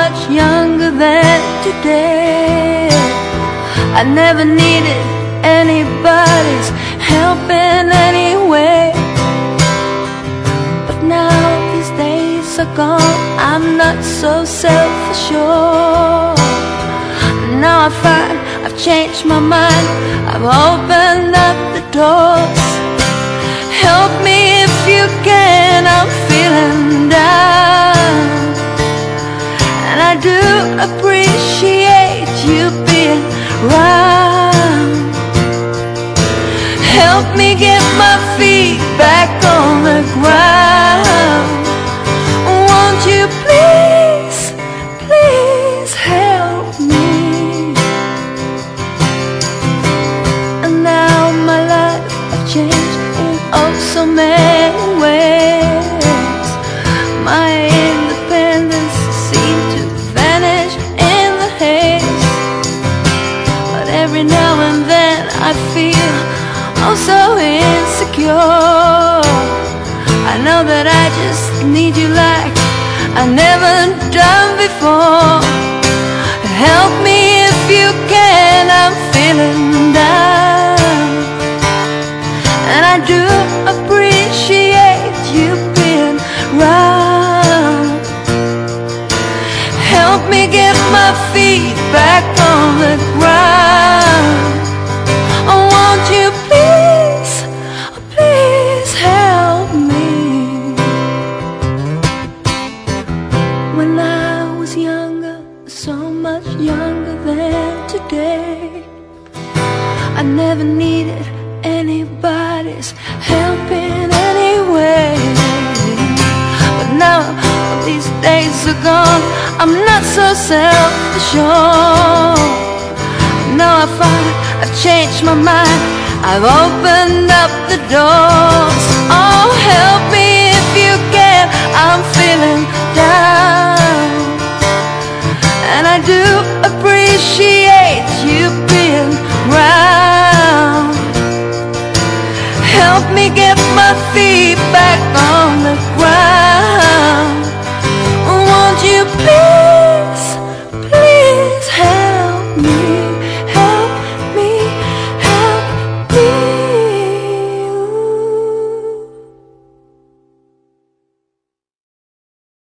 much younger than today. I never needed anybody's help in any way. But now these days are gone, I'm not so self-assured. Now I find I've changed my mind, I've opened up the doors. Help me if you can, I'm feeling down. And I do appreciate you being around. Help me get my feet back on the ground. Won't you please, please help me? And now my life has changed in oh so many ways. My independence seemed to vanish in the haze. But every now and then I feel oh so insecure. I know that I just need you like I never done before. Help me if you can, I'm feeling down. And I do appreciate you being around. Help me get my feet back on the ground. Oh, won't you please, please help me? When I was younger, so much younger than today, I never needed anybody's help in any way. But now these days are gone, I'm not so self-assured. Now I find I've changed my mind, I've opened up the doors. Oh, help me if you can, I'm feeling down. And I do